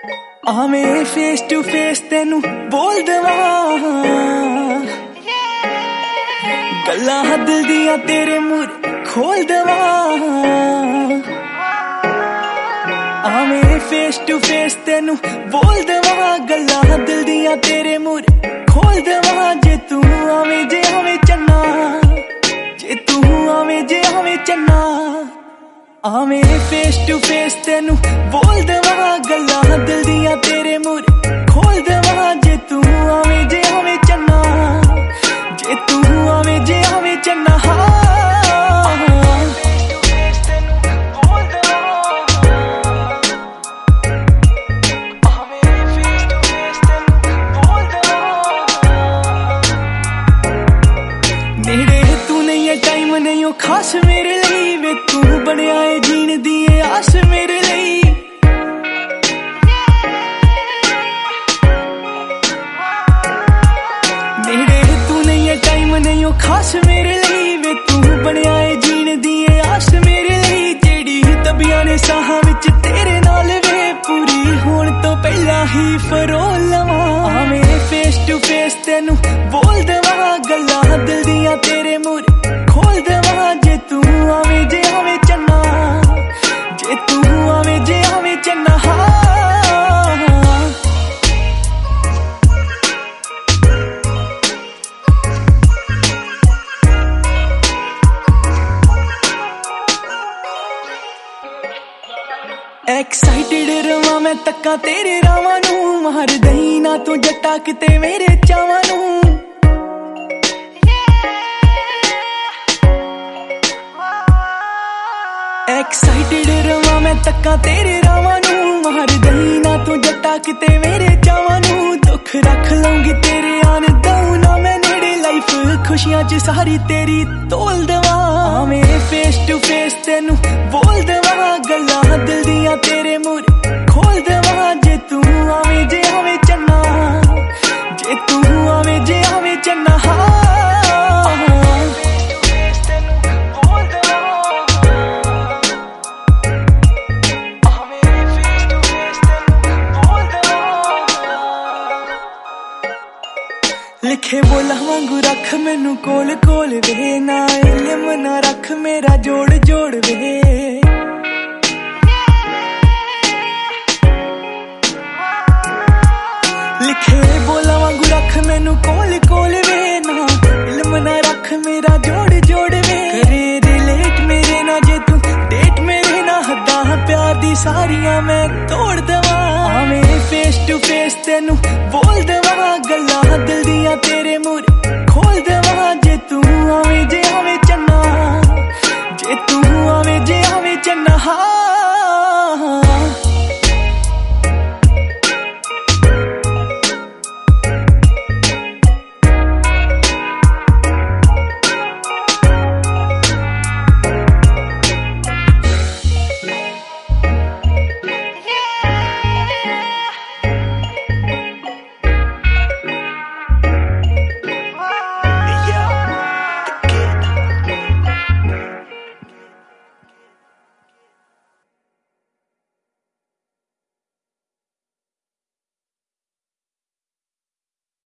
आवें face to face तेनू बोल देवां गल्लां दिल दियां तेरे मूहरे खोल देवां। आवें फेस टू फेस तेनू बोल देवां गल्लां दिल दियां तेरे मूहरे खोल देवां। जे तू आवें चन्ना, जे तू आवें चन्ना। आवें फेस टू फेस तेनू बोल देवां गल्लां दिल दियां तेरे मूहरे खोल देवां। जे तू आवें चन्ना, जे तू आवें चन्ना। नेड़े तू नहीं है टाइम नहीं हो खास मेरे लिए वे तू बनया है जीन दी आस मेरे लिए। नेड़े तू नहीं है टाइम नहीं हो खास मेरे लिए वे तू बनया है जीन दी आस मेरे लिए। जेड़ी दबियां ने साहां विच तेरे नाल वे पूरी होण तो पहला ही फरोल लवां। आवें फेस टू फेस तेनू बोल देवां गल्लां दिल दियां तेरे मूहरे खोल देवां। जे तू आवें चन्ना, जे तू आवें चन्ना। एक्साइटेड रवां मैं तक्का तेरे रावां नू मार दई ना तू जट्टा किते मेरे चावां नू। एक्साइटेड रवां मैं तक्का तेरे रावां नू मार दई ना तू जट्टा किते मेरे चावां नू। दुख रख लूंगी तेरे आन दऊं ना मैं नेड़े लाइफ खुशियां च सारी तेरी तोल देवां। आवें फेस टू फेस तेनू बोल देवां गल्लां दिल दियां तेरे मूहरे खोल देवां। जे तू आवें चन्ना, जे तू आवें चन्ना। लिखे बोला वांगू रख मैनू कोल कोल वे ना इल्म ना रख मेरा जोड़ जोड़ वे। लिखे बोला वांगू रख मैनू कोल कोल वे ना इल्म ना रख मेरा जोड़ जोड़ वे। करे रिलेट मेरे ना जे तू डेट मेरे ना हद्दां प्यार दी सारियां मैं तोड़ देवां। आवें फेस टू फेस तेनू